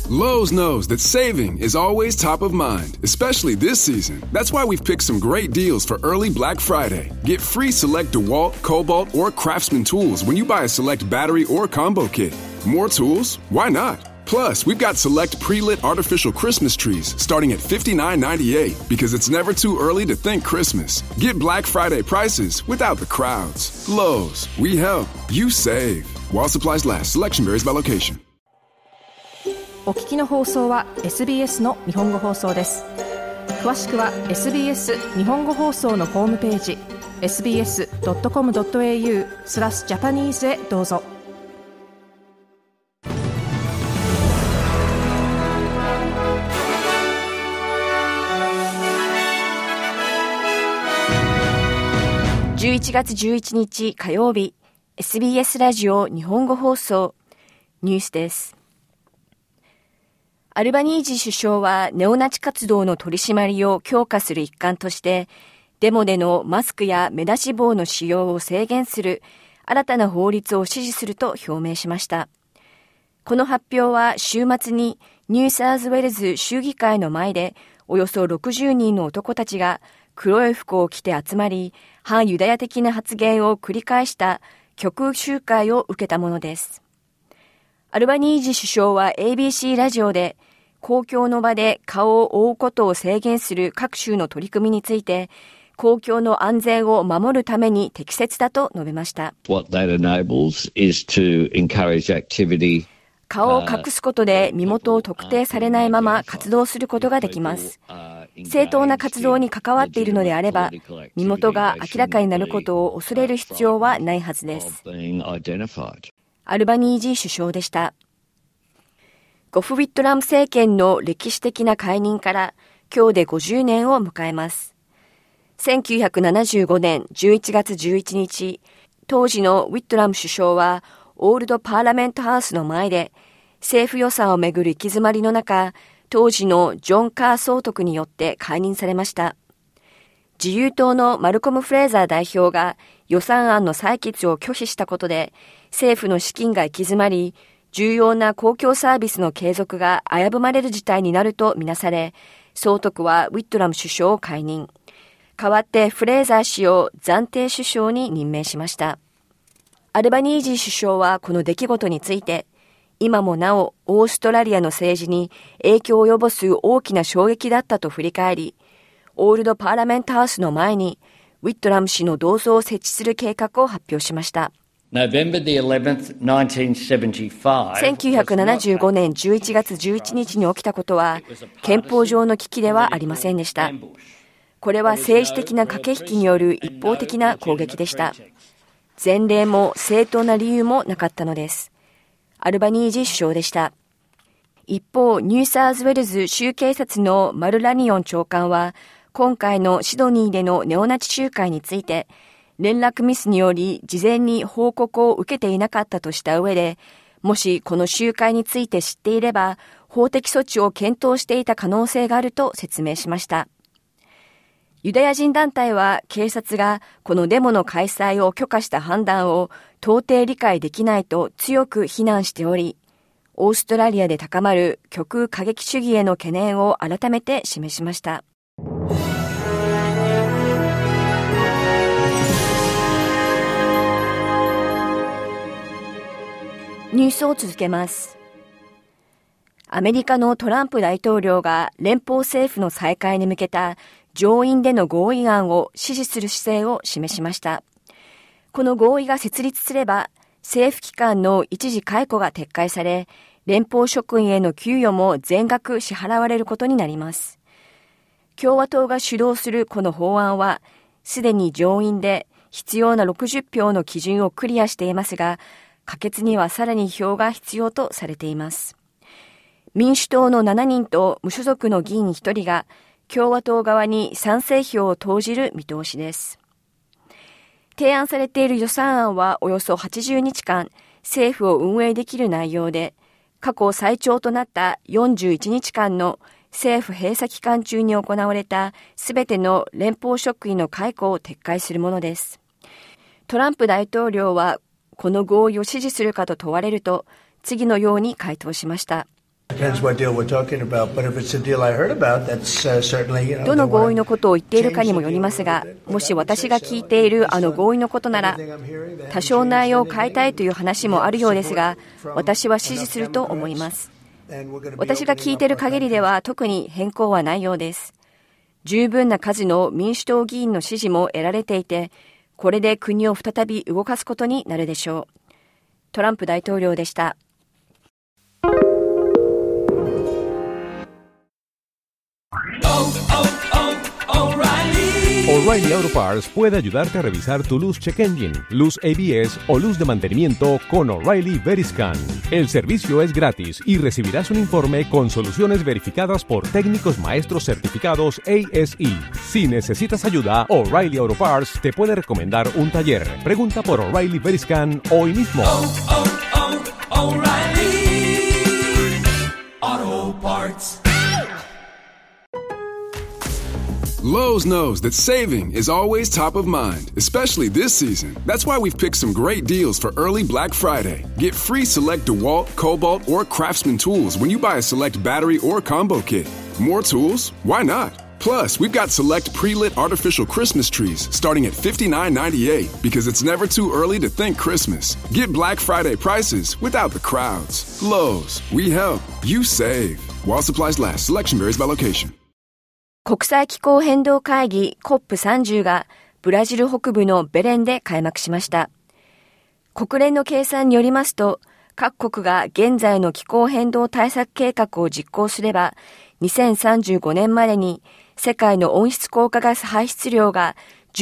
Lowe's knows that saving is always top of mind, especially this season. That's why we've picked some great deals for early Black Friday. Get free select DeWalt, Cobalt, or Craftsman tools when you buy a select battery or combo kit. More tools? Why not? Plus, we've got select pre-lit artificial Christmas trees starting at $59.98 because it's never too early to think Christmas. Get Black Friday prices without the crowds. Lowe's, we help, you save. While supplies last, selection varies by location. お聞きの放送は SBS の日本語放送です。詳しくは SBS 日本語放送のホームページ sbs.com.au/Japanese へどうぞ。11月11日火曜日、 SBS ラジオ日本語放送ニュースです。アルバニージー首相はネオナチ活動の取り締まりを強化する一環として、デモでのマスクや目出し帽の使用を制限する新たな法律を支持すると表明しました。この発表は週末にニューサウスウェールズ州議会の前でおよそ60人の男たちが黒い服を着て集まり、反ユダヤ的な発言を繰り返した極右集会を受けたものです。アルバニージー首相は ABC ラジオで公共の場で顔を覆うことを制限する各州の取り組みについて、公共の安全を守るために適切だと述べました。 What that enables is to encourage activity. 顔を隠すことで身元を特定されないまま活動することができます。正当な活動に関わっているのであれば、身元が明らかになることを恐れる必要はないはずです。アルバニージー首相でした。ゴフ・ウィットラム政権の歴史的な解任から今日で50年を迎えます。1975年11月11日、当時のウィットラム首相はオールドパーラメントハウスの前で政府予算をめぐる行き詰まりの中、当時のジョン・カー総督によって解任されました。自由党のマルコム・フレーザー代表が予算案の採決を拒否したことで、政府の資金が行き詰まり、重要な公共サービスの継続が危ぶまれる事態になるとみなされ、総督はウィットラム首相を解任。代わってフレーザー氏を暫定首相に任命しました。アルバニージー首相はこの出来事について、今もなおオーストラリアの政治に影響を及ぼす大きな衝撃だったと振り返り、オールドパーラメントハウスの前にウィットラム氏の銅像を設置する計画を発表しました。1975年11月11日に起きたことは憲法上の危機ではありませんでした。これは政治的な駆け引きによる一方的な攻撃でした。前例も正当な理由もなかったのです。アルバニージー首相でした。一方、ニューサウスウェルズ州警察のマルラニオン長官は、今回のシドニーでのネオナチ集会について、連絡ミスにより事前に報告を受けていなかったとした上で、もしこの集会について知っていれば、法的措置を検討していた可能性があると説明しました。ユダヤ人団体は警察がこのデモの開催を許可した判断を到底理解できないと強く非難しており、オーストラリアで高まる極右過激主義への懸念を改めて示しました。ニュースを続けます。アメリカのトランプ大統領が連邦政府の再開に向けた上院での合意案を支持する姿勢を示しました。この合意が設立すれば、政府機関の一時解雇が撤回され、連邦職員への給与も全額支払われることになります。共和党が主導するこの法案は、すでに上院で必要な60票の基準をクリアしていますが、可決にはさらに票が必要とされています。民主党の7人と無所属の議員1人が共和党側に賛成票を投じる見通しです。提案されている予算案はおよそ80日間政府を運営できる内容で、過去最長となった41日間の政府閉鎖期間中に行われたすべての連邦職員の解雇を撤回するものです。トランプ大統領はこの合意を支持するかと問われると、次のように回答しました。 どの合意のことを言っているかにもよりますが、もし私が聞いているあの合意のことなら、多少内容を変えたいという話もあるようですが、私は支持すると思います。私が聞いている限りでは特に変更はないようです。十分な数の民主党議員の支持も得られていて、これで国を再び動かすことになるでしょう。トランプ大統領でした。 O'Reilly Auto Parts puede ayudarte a revisar tu luz check engine, luz ABS o luz de mantenimiento con O'Reilly Veriscan. El servicio es gratis y recibirás un informe con soluciones verificadas por técnicos maestros certificados ASE. Si necesitas ayuda, O'Reilly Auto Parts te puede recomendar un taller. Pregunta por O'Reilly Veriscan hoy mismo. O'Reilly Auto Parts. Lowe's knows that saving is always top of mind, especially this season. That's why we've picked some great deals for early Black Friday. Get free select DeWalt, Cobalt, or Craftsman tools when you buy a select battery or combo kit. More tools? Why not? Plus, we've got select pre-lit artificial Christmas trees starting at $59.98 because it's never too early to think Christmas. Get Black Friday prices without the crowds. Lowe's, we help, you save. While supplies last, selection varies by location. 国際気候変動会議 COP30 がブラジル北部のベレンで開幕しました。国連の計算によりますと、各国が現在の気候変動対策計画を実行すれば、2035年までに世界の温室効果ガス排出量が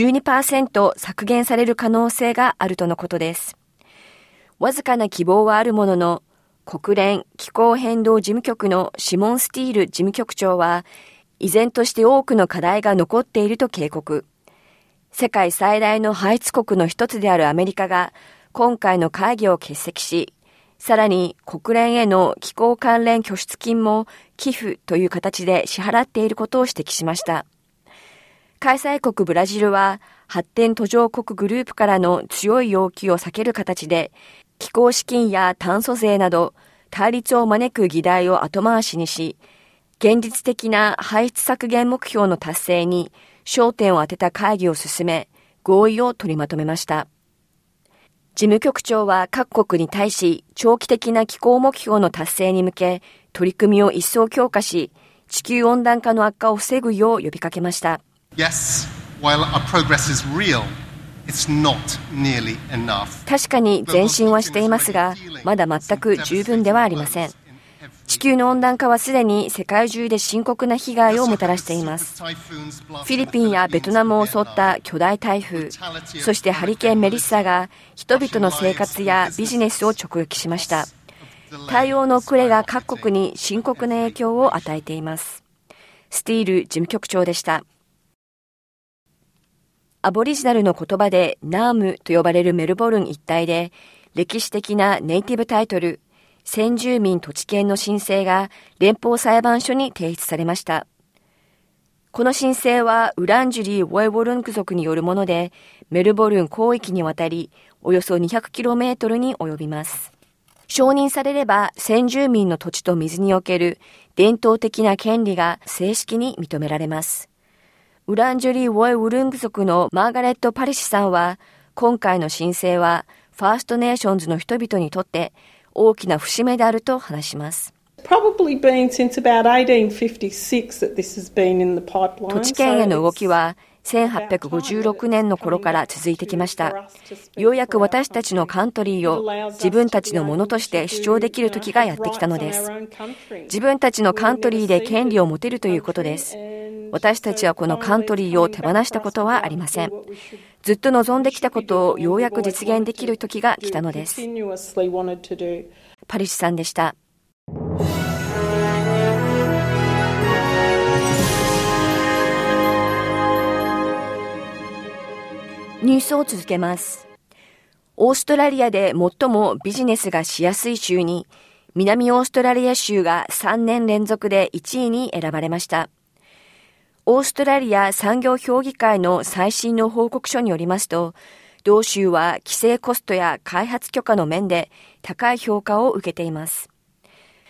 12% 削減される可能性があるとのことです。わずかな希望はあるものの、国連気候変動事務局のシモン・スティール事務局長は、依然として多くの課題が残っていると警告。世界最大の排出国の一つであるアメリカが今回の会議を欠席し、さらに国連への気候関連拠出金も寄付という形で支払っていることを指摘しました。開催国ブラジルは発展途上国グループからの強い要求を避ける形で気候資金や炭素税など対立を招く議題を後回しにし、現実的な排出削減目標の達成に焦点を当てた会議を進め、合意を取りまとめました。事務局長は各国に対し、長期的な気候目標の達成に向け、取り組みを一層強化し、地球温暖化の悪化を防ぐよう呼びかけました。 Yes, while our progress is real, it's not nearly enough. 確かに前進はしていますが、まだ全く十分ではありません。地球の温暖化はすでに世界中で深刻な被害をもたらしています。フィリピンやベトナムを襲った巨大台風、そしてハリケーンメリッサが人々の生活やビジネスを直撃しました。対応の遅れが各国に深刻な影響を与えています。スティール事務局長でした。アボリジナルの言葉でナームと呼ばれるメルボルン一帯で歴史的なネイティブタイトル、先住民土地権の申請が連邦裁判所に提出されました。この申請はウランジュリー・ウォイウォルンク族によるもので、メルボルン広域にわたりおよそ 200km に及びます。承認されれば先住民の土地と水における伝統的な権利が正式に認められます。ウランジュリー・ウォイウォルンク族のマーガレット・パリシさんは、今回の申請はファーストネーションズの人々にとって大きな節目であると話します。 Probably been since about 1856 that this has been in the pipeline. 土地権への動きは1856年の頃から続いてきました。ようやく私たちのカントリーを自分たちのものとして主張できる時がやってきたのです。自分たちのカントリーで権利を持てるということです。私たちはこのカントリーを手放したことはありません。ずっと望んできたことをようやく実現できる時が来たのです。パリシさんでした。ニュースを続けます。オーストラリアで最もビジネスがしやすい州に、南オーストラリア州が3年連続で1位に選ばれました。オーストラリア産業評議会の最新の報告書によりますと、同州は規制コストや開発許可の面で高い評価を受けています。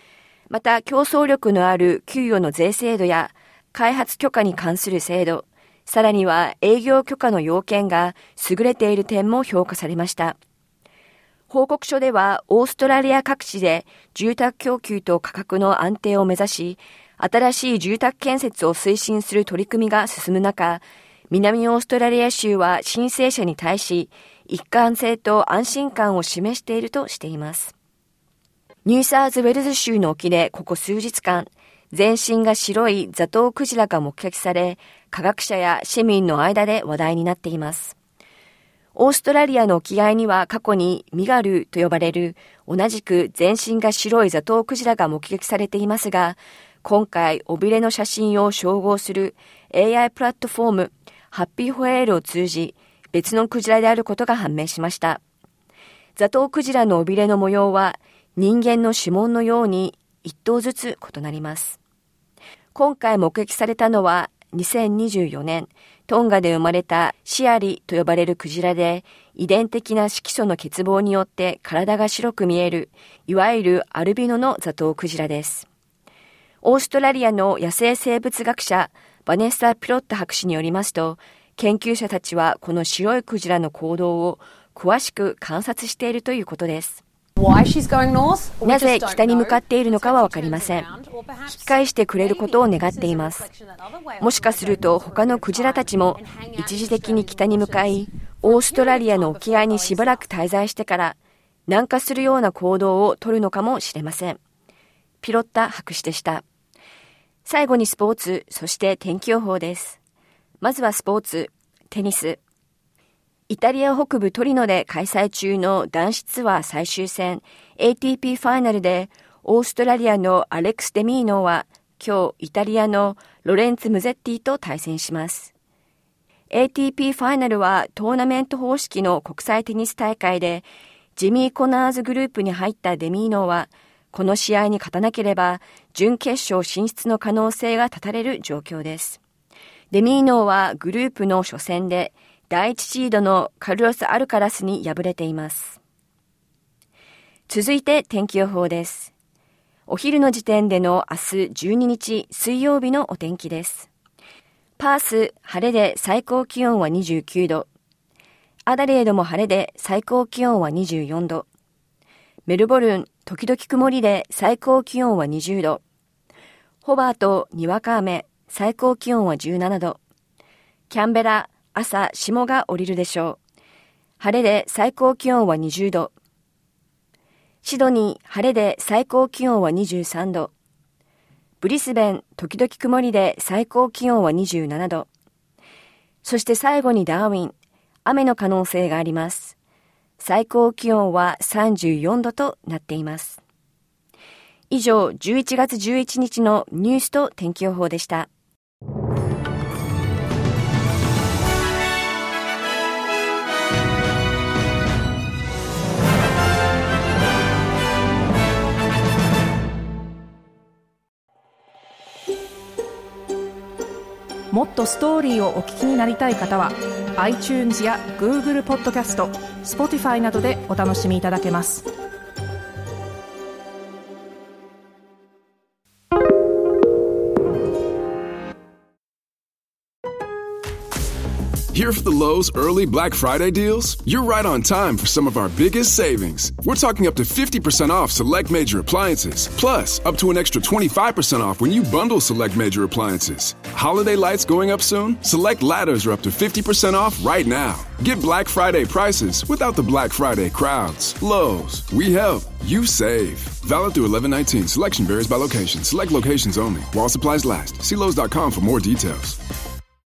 また競争力のある給与の税制度や開発許可に関する制度、さらには営業許可の要件が優れている点も評価されました。報告書ではオーストラリア各地で住宅供給と価格の安定を目指し、新しい住宅建設を推進する取り組みが進む中、南オーストラリア州は申請者に対し一貫性と安心感を示しているとしています。ニューサウスウェルズ州の沖でここ数日間、全身が白いザトウクジラが目撃され、科学者や市民の間で話題になっています。オーストラリアの沖合には過去にミガルと呼ばれる同じく全身が白いザトウクジラが目撃されていますが、今回尾びれの写真を照合する AI プラットフォームハッピーホエールを通じ、別のクジラであることが判明しました。ザトウクジラの尾びれの模様は人間の指紋のように1頭ずつ異なります。今回目撃されたのは2024年、トンガで生まれたシアリと呼ばれるクジラで、遺伝的な色素の欠乏によって体が白く見える、いわゆるアルビノのザトウクジラです。オーストラリアの野生生物学者、バネッサ・ピロット博士によりますと、研究者たちはこの白いクジラの行動を詳しく観察しているということです。なぜ北に向かっているのかはわかりません。引き返してくれることを願っています。もしかすると他のクジラたちも一時的に北に向かい、オーストラリアの沖合にしばらく滞在してから南下するような行動を取るのかもしれません。ピロッタ博士でした。最後にスポーツ、そして天気予報です。まずはスポーツ、テニス。イタリア北部トリノで開催中の男子ツアー最終戦 ATP ファイナルでオーストラリアのアレックス・デミーノは今日イタリアのロレンツ・ムゼッティと対戦します。ATP ファイナルはトーナメント方式の国際テニス大会でジミー・コナーズグループに入ったデミーノはこの試合に勝たなければ準決勝進出の可能性が絶たれる状況です。デミーノはグループの初戦で第1シードのカルロス・アルカラスに敗れています。続いて天気予報です。お昼の時点での明日12日水曜日のお天気です。パース、晴れで最高気温は29度。アダレードも晴れで最高気温は24度。メルボルン、時々曇りで最高気温は20度。ホバート、にわか雨、最高気温は17度。キャンベラ、朝、霜が降りるでしょう。晴れで最高気温は20度。シドニー、晴れで最高気温は23度。ブリスベン、時々曇りで最高気温は27度。そして最後にダーウィン、雨の可能性があります。最高気温は34度となっています。以上、11月11日のニュースと天気予報でした。 もっとストーリーをお聞きになりたい方は iTunes や Google ポッドキャスト、Spotify などでお楽しみいただけます。 Here for the Lowe's early Black Friday deals? You're right on time for some of our biggest savings. We're talking up to 50% off select major appliances. Plus, up to an extra 25% off when you bundle select major appliances. Holiday lights going up soon? Select ladders are up to 50% off right now. Get Black Friday prices without the Black Friday crowds. Lowe's, we help, you save. Valid through 11/19. Selection varies by location. Select locations only. While supplies last. See Lowe's.com for more details.